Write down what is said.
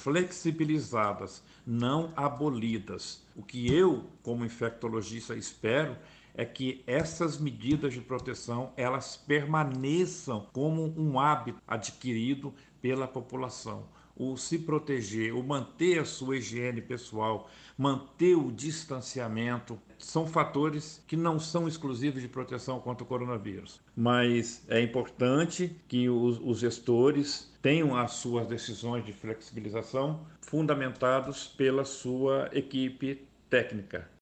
flexibilizadas, não abolidas. O que eu, como infectologista, espero é que essas medidas de proteção elas permaneçam como um hábito adquirido pela população. O se proteger, o manter a sua higiene pessoal, manter o distanciamento, são fatores que não são exclusivos de proteção contra o coronavírus. Mas é importante que os gestores tenham as suas decisões de flexibilização fundamentados pela sua equipe técnica.